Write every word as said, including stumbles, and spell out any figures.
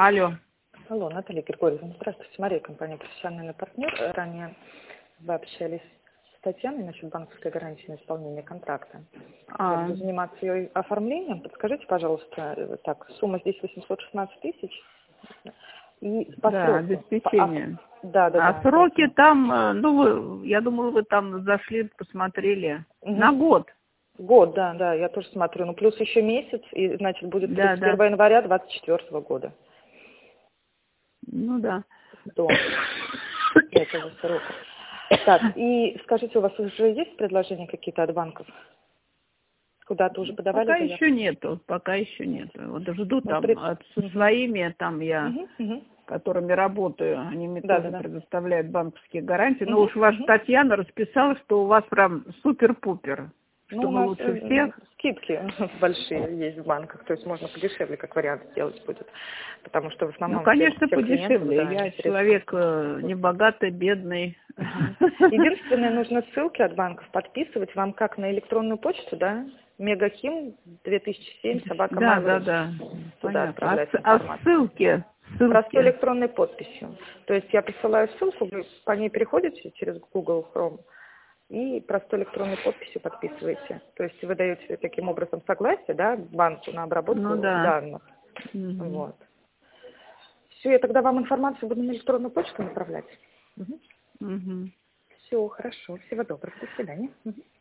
Алло. Алло, Наталья Григорьевна, здравствуйте. Мария, компания «Профессиональный партнер». Ранее вы общались с Татьяной насчет банковской гарантии на исполнение контракта. Я А, буду заниматься ее оформлением. Подскажите, пожалуйста, так, сумма здесь восемьсот шестнадцать тысяч. И по да, сроку. обеспечение. А, да, да, А да. сроки точно. там, э, ну, вы, я думаю, вы там зашли, посмотрели. Угу. На год. Год, да, да, я тоже смотрю. Ну, плюс еще месяц, и, значит, будет Да, тридцать да. первого января двадцать четвёртого года. Ну да. До этого срока. Так, и скажите, у вас уже есть предложения какие-то от банков? Куда-то уже подавали Пока заявку? еще нету, пока еще нету. Вот жду Ну, там при... от, со угу. своими, там я, Угу, угу. которыми работаю, они мне Да, да, тоже да. предоставляют банковские гарантии. Но Угу, уж ваша угу. Татьяна расписала, что у вас прям супер-пупер, Ну, у чтобы нас лучше э, всех. скидки большие есть в банках, то есть можно подешевле, как вариант, сделать будет. Потому что в Ну, основном всех, конечно, всех клиентов, подешевле. да, Я интересно. человек э, не богатый, бедный. Мгм. Единственное, нужно ссылки от банков подписывать вам как на электронную почту, да? Мегахим две тысячи семь собака Да, да, Mail.ru. да. Туда Понятно. А, отправлять с- а информацию. ссылки? Простой Ссылки. электронной подписью. То есть я присылаю ссылку, вы по ней переходите через Google Chrome и простой электронной подписью подписываете. То есть вы даете таким образом согласие, да, банку на Ну обработку да. данных. Мгм. Вот. Все, я тогда вам информацию буду на электронную почту направлять. Мгм. Все, хорошо. Всего доброго. До свидания. Мгм.